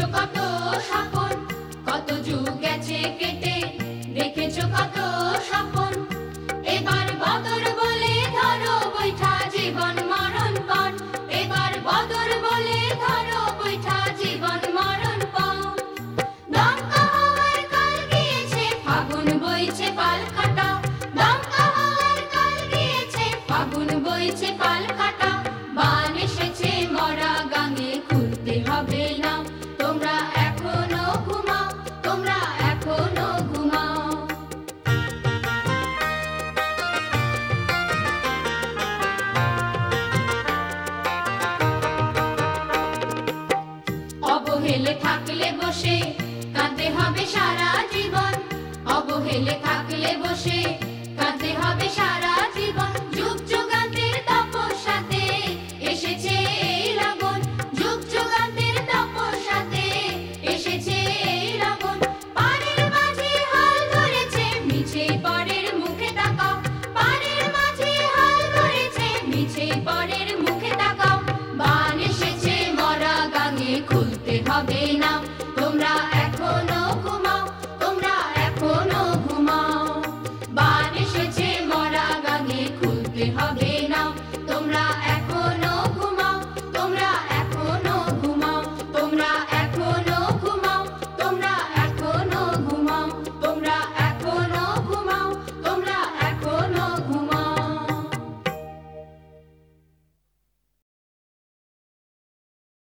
কত স্বপন, কত যুগ গেছে কেটে, দেখেছো কত স্বপন। এবার বদর বলে ধরো বৈঠা জীবন মরণ পণ, এবার বদর বলে ধরো বৈঠা জীবন মরণ পণ। দমকা হওয়ার কাল গিয়েছে, ফাগুন বইছে পাল কাটা, দমকা হওয়ার কাল গিয়েছে, ফাগুন বইছে পাল কাটা। বান এসেছে মরা গাঙে, খুলতে হবে না, তোমরা এখনো ঘুমাও, তোমরা এখনো ঘুমাও। অবহেলে থাকলে বসে কাঁদতে হবে সারা জীবন, অবহেলে থাকলে বসে কাঁদতে হবে সারা জীবন।